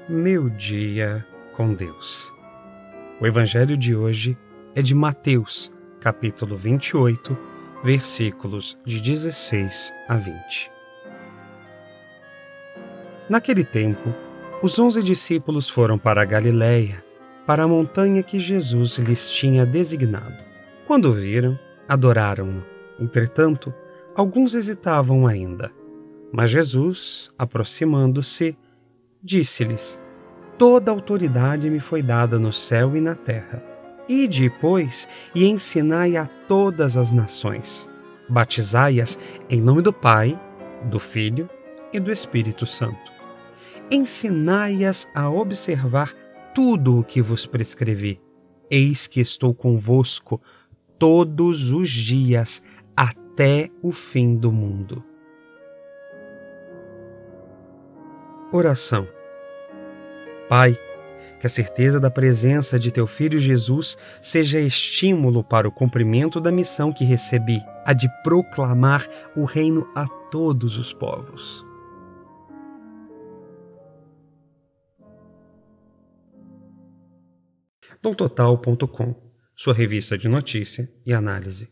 Meu dia com Deus. O evangelho de hoje é de Mateus, capítulo 28, versículos de 16 a 20. Naquele tempo, os 11 discípulos foram para a Galiléia, para a montanha que Jesus lhes tinha designado. Quando o viram, adoraram-no. Entretanto, alguns hesitavam ainda. Mas Jesus, aproximando-se, disse-lhes: Toda autoridade me foi dada no céu e na terra. Ide, pois, e ensinai a todas as nações. Batizai-as em nome do Pai, do Filho e do Espírito Santo. Ensinai-as a observar tudo o que vos prescrevi. Eis que estou convosco todos os dias, até o fim do mundo. Oração. Pai, que a certeza da presença de Teu Filho Jesus seja estímulo para o cumprimento da missão que recebi, a de proclamar o reino a todos os povos. DomTotal.com, sua revista de notícia e análise.